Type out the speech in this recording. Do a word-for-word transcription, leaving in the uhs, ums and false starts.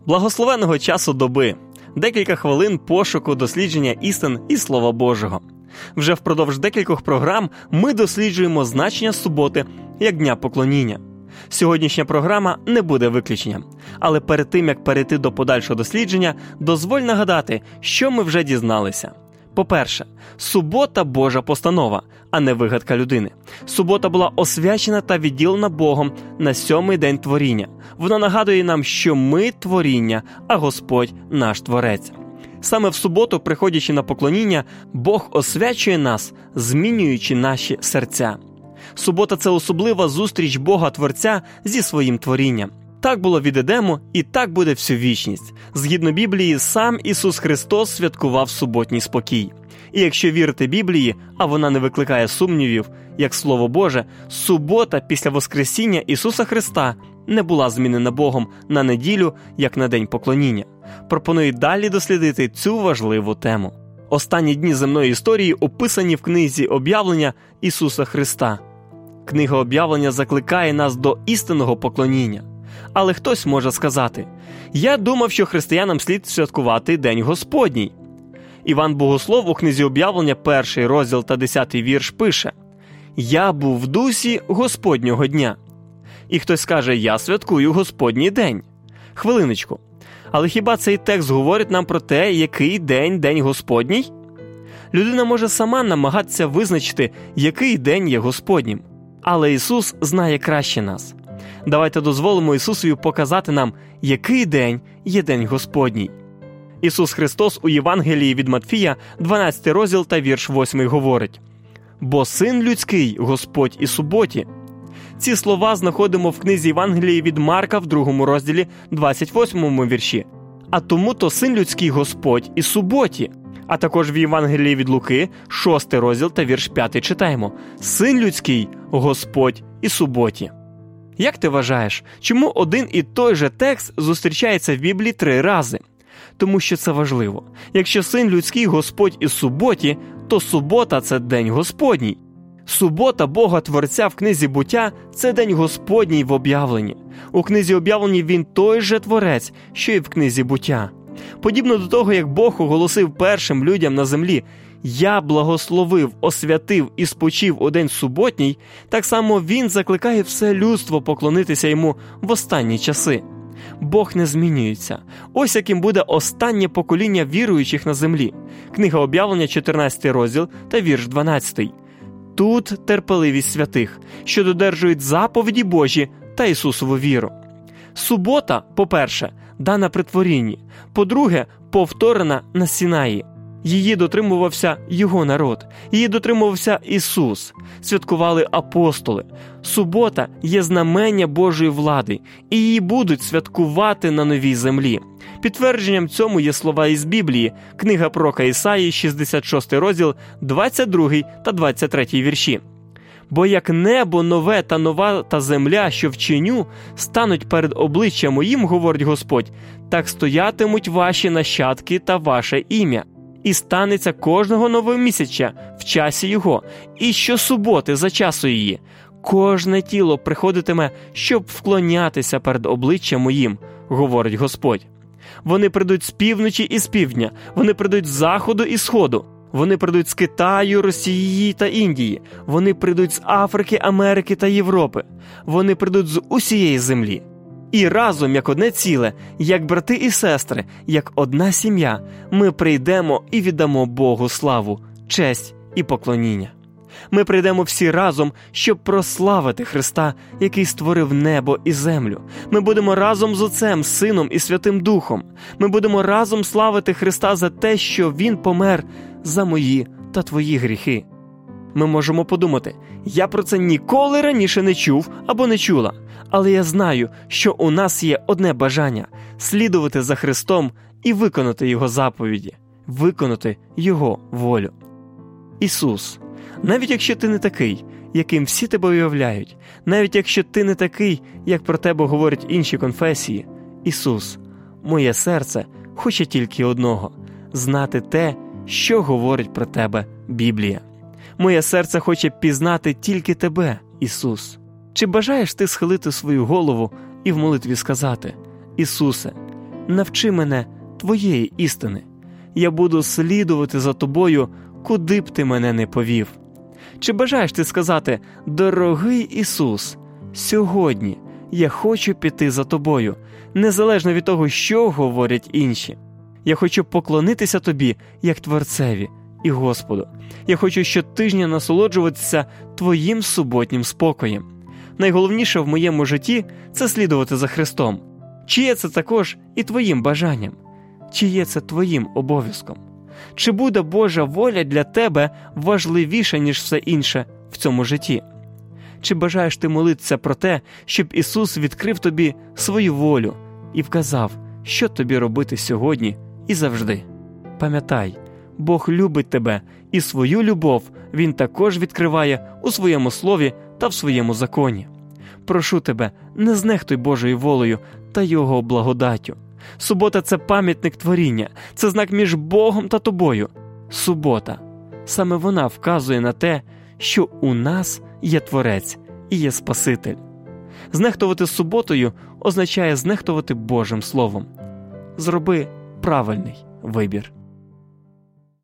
Благословенного часу доби, декілька хвилин пошуку дослідження істин і Слова Божого. Вже впродовж декількох програм ми досліджуємо значення суботи як Дня Поклоніння. Сьогоднішня програма не буде виключенням. Але перед тим, як перейти до подальшого дослідження, дозволь нагадати, що ми вже дізналися. По-перше, субота – Божа постанова, а не вигадка людини. Субота була освячена та відділена Богом на сьомий день творіння. Вона нагадує нам, що ми – творіння, а Господь – наш Творець. Саме в суботу, приходячи на поклоніння, Бог освячує нас, змінюючи наші серця. Субота – це особлива зустріч Бога-Творця зі своїм творінням. Так було від Едему, і так буде всю вічність. Згідно Біблії, сам Ісус Христос святкував суботній спокій. І якщо вірити Біблії, а вона не викликає сумнівів, як Слово Боже, субота після Воскресіння Ісуса Христа не була змінена Богом на неділю, як на День Поклоніння. Пропоную далі дослідити цю важливу тему. Останні дні земної історії описані в книзі «Об'явлення» Ісуса Христа. Книга «Об'явлення» закликає нас до істинного поклоніння. Але хтось може сказати: «Я думав, що християнам слід святкувати День Господній». Іван Богослов у книзі «Об'явлення», перший розділ та десятий вірш пише: «Я був в дусі Господнього дня». І хтось скаже: «Я святкую Господній день». Хвилиночку. Але хіба цей текст говорить нам про те, який день День Господній? Людина може сама намагатися визначити, який день є Господнім. Але Ісус знає краще нас. Давайте дозволимо Ісусові показати нам, який день є День Господній. Ісус Христос у Євангелії від Матфія, дванадцятий розділ та вірш восьмий говорить: «Бо Син Людський – Господь і суботі». Ці слова знаходимо в книзі Євангелії від Марка в другому розділі, двадцять восьмому вірші. «А тому-то Син Людський – Господь і суботі». А також в Євангелії від Луки, шостий розділ та вірш п'ятий читаємо: «Син Людський – Господь і суботі». Як ти вважаєш, чому один і той же текст зустрічається в Біблії три рази? Тому що це важливо. Якщо Син Людський – Господь і суботі, то субота – це День Господній. Субота Бога-Творця в книзі «Буття» – це День Господній в Об'явленні. У книзі «Об'явленні» він той же Творець, що і в книзі «Буття». Подібно до того, як Бог оголосив першим людям на землі: «Я благословив, освятив і спочив у день суботній», так само Він закликає все людство поклонитися Йому в останні часи. Бог не змінюється. Ось яким буде останнє покоління віруючих на землі. Книга «Об'явлення», чотирнадцятий розділ та вірш дванадцятий. «Тут терпеливість святих, що додержують заповіді Божі та Ісусову віру». Субота, по-перше, дана при творінні, по-друге, повторена на Сінаї. Її дотримувався Його народ, її дотримувався Ісус, святкували апостоли. Субота є знамення Божої влади, і її будуть святкувати на новій землі. Підтвердженням цьому є слова із Біблії, книга пророка Ісаї, шістдесят шостий розділ, двадцять другий та двадцять третій вірші. «Бо як небо нове та нова та земля, що вчиню, стануть перед обличчям моїм, говорить Господь, так стоятимуть ваші нащадки та ваше ім'я. І станеться кожного новомісяча в часі його, і щосуботи за часу її. Кожне тіло приходитиме, щоб вклонятися перед обличчям моїм, говорить Господь. Вони прийдуть з півночі і з півдня, вони прийдуть з заходу і сходу. Вони прийдуть з Китаю, Росії та Індії. Вони прийдуть з Африки, Америки та Європи. Вони прийдуть з усієї землі. І разом, як одне ціле, як брати і сестри, як одна сім'я, ми прийдемо і віддамо Богу славу, честь і поклоніння. Ми прийдемо всі разом, щоб прославити Христа, який створив небо і землю. Ми будемо разом з Отцем, Сином і Святим Духом. Ми будемо разом славити Христа за те, що Він помер за мої та твої гріхи. Ми можемо подумати: я про це ніколи раніше не чув або не чула, але я знаю, що у нас є одне бажання – слідувати за Христом і виконати Його заповіді, виконати Його волю. Ісус, навіть якщо ти не такий, яким всі тебе уявляють, навіть якщо ти не такий, як про тебе говорять інші конфесії, Ісус, моє серце хоче тільки одного – знати те, що говорить про тебе Біблія. Моє серце хоче пізнати тільки тебе, Ісус. Чи бажаєш ти схилити свою голову і в молитві сказати: Ісусе, навчи мене Твоєї істини. Я буду слідувати за Тобою, куди б Ти мене не повів. Чи бажаєш ти сказати: «Дорогий Ісус, сьогодні я хочу піти за Тобою, незалежно від того, що говорять інші. Я хочу поклонитися Тобі, як Творцеві і Господу. Я хочу щотижня насолоджуватися Твоїм суботнім спокоєм. Найголовніше в моєму житті – це слідувати за Христом. Чи є це також і Твоїм бажанням? Чи є це Твоїм обов'язком? Чи буде Божа воля для тебе важливіша, ніж все інше в цьому житті? Чи бажаєш ти молитися про те, щоб Ісус відкрив тобі свою волю і вказав, що тобі робити сьогодні і завжди? Пам'ятай, Бог любить тебе, і свою любов Він також відкриває у своєму слові та в своєму законі. Прошу тебе, не знехтуй Божою волею та Його благодаттю. Субота – це пам'ятник творіння, це знак між Богом та тобою. Субота – саме вона вказує на те, що у нас є Творець і є Спаситель. Знехтувати суботою означає знехтувати Божим Словом. Зроби правильний вибір.